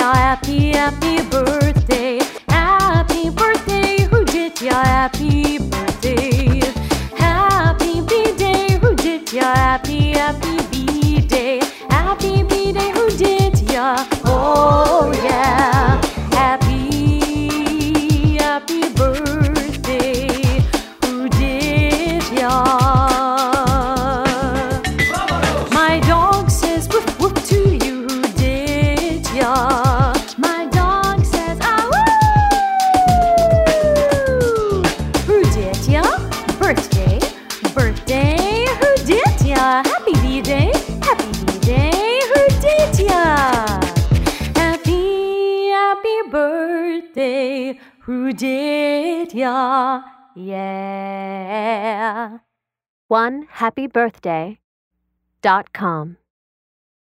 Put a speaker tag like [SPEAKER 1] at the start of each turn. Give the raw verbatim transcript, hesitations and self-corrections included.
[SPEAKER 1] ya? Happy, happy birthday. Happy birthday, who did ya? Happy birthday. Happy B-day, who did ya? Happy, happy B-day. Happy B-day, who did ya? Oh yeah. Happy, happy birthday, who did ya? My dog says woof woof to you, who did ya? My dog says ah woo. Who did ya? Birthday, birthday, who did ya? Happy B-day, happy B-day, who did ya? Happy, happy birthday, who did ya? Yeah.
[SPEAKER 2] one happy birthday dot com